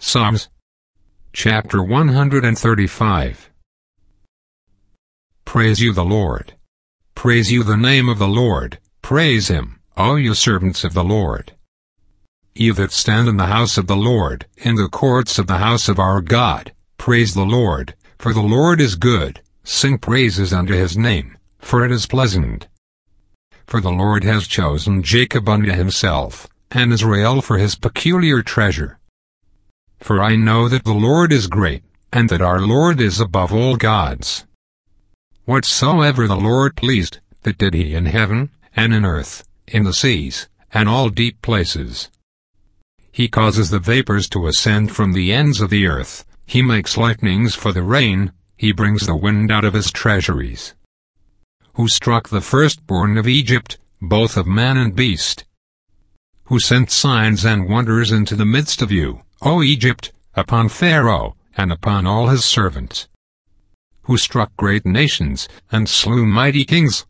Psalms chapter 135. Praise you the Lord. Praise you the name of the Lord. Praise him, all you servants of the Lord. You that stand in the house of the Lord, in the courts of the house of our God, praise the Lord, for the Lord is good. Sing praises unto his name, for it is pleasant. For the Lord has chosen Jacob unto himself, and Israel for his peculiar treasure. For I know that the Lord is great, and that our Lord is above all gods. Whatsoever the Lord pleased, that did he in heaven, and in earth, in the seas, and all deep places. He causes the vapors to ascend from the ends of the earth, he makes lightnings for the rain, he brings the wind out of his treasuries. Who struck the firstborn of Egypt, both of man and beast? Who sent signs and wonders into the midst of you, O Egypt, upon Pharaoh, and upon all his servants? Who struck great nations, and slew mighty kings?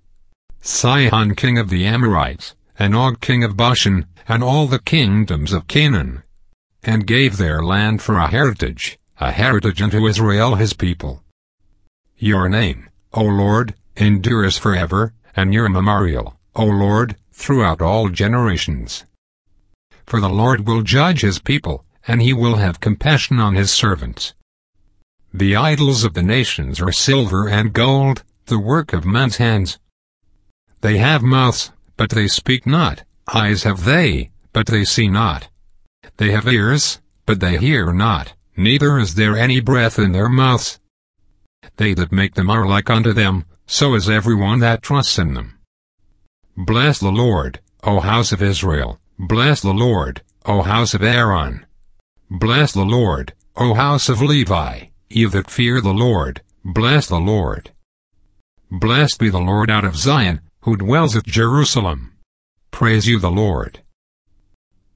Sihon king of the Amorites, and Og king of Bashan, and all the kingdoms of Canaan, and gave their land for a heritage unto Israel his people. Your name, O Lord, endures forever, and your memorial, O Lord, throughout all generations. For the Lord will judge his people, and he will have compassion on his servants. The idols of the nations are silver and gold, the work of man's hands. They have mouths, but they speak not, eyes have they, but they see not. They have ears, but they hear not, neither is there any breath in their mouths. They that make them are like unto them, so is every one that trusts in them. Bless the Lord, O house of Israel, bless the Lord, O house of Aaron. Bless the Lord, O house of Levi, you that fear the Lord, bless the Lord. Blessed be the Lord out of Zion, who dwells at Jerusalem. Praise you the Lord.